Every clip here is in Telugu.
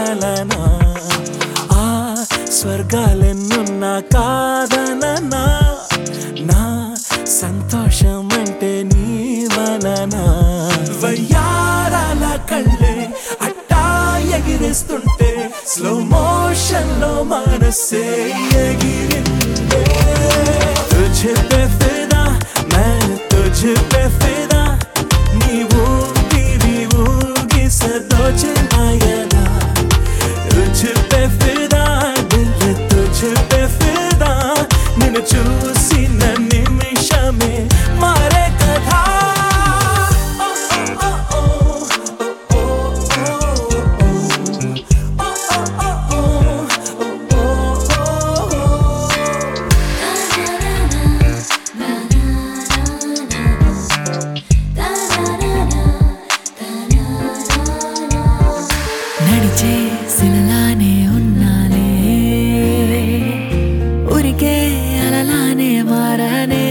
వలనా ఆ స్వర్గాలెన్నున్నా కాదననా నా సంతోషం అంటే నీ వలనా వయ్యారాల కళ్ళే అట్టా ఎగిరిస్తుంటే స్లో మోషన్ లో మనసే ఎగిరిందే तुझे पे फिदा मैं तुझे पे फिदा नीवू टीवी सदो चलायदा तुझे पे फिदा दिल तुझे पे फिदा निन्नु चूसी न निमिषमे मारे कथा నడిచే శిలలానే ఉన్నాలే ఉరికే అలలానే మారానే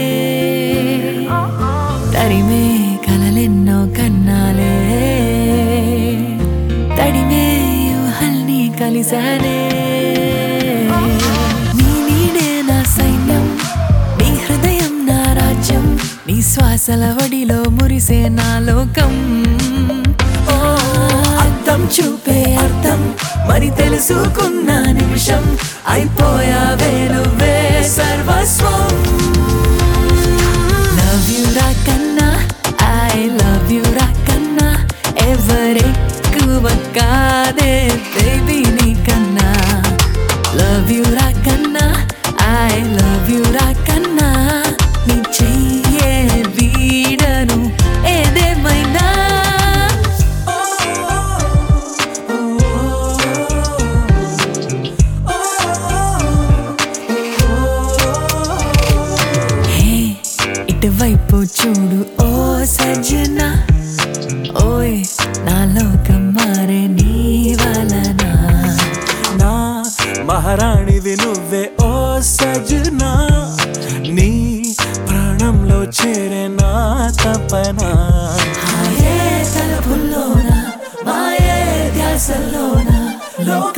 తరిమే కలలెన్నో కన్నాలే తడిమే యూహల్ని కలిసానే నీ నీడే నా సైన్యం నీ హృదయం నా రాజ్యం నీ శ్వాసల వడిలో మురిసే నా లోకం అర్థం చూపే అర్థం మరి తెలుసుకున్న నిమిషం అయిపోయావే నువ్వే సర్వస్వం లవ్ యు రా కన్నా ఐ లవ్ యు రా కన్నా ఎవరెక్కువ కాదే బేబీ నీ కన్నా లవ్ యు రా కన్నా ఐ లవ్ యు రా కన్నా నీ చెయ్యే వీడను ఏదేమైనా ఇటువైపు చూడు ఓ సజ్జనా ఓయ్ నా లోకం మారే నీ వలనా నా మహారాణివి నువ్వే ఓ సజనా నీ ప్రాణంలో చేరే నా తపన హాయే తలపుల్లోన మాయే ధ్యాసల్లోన లోక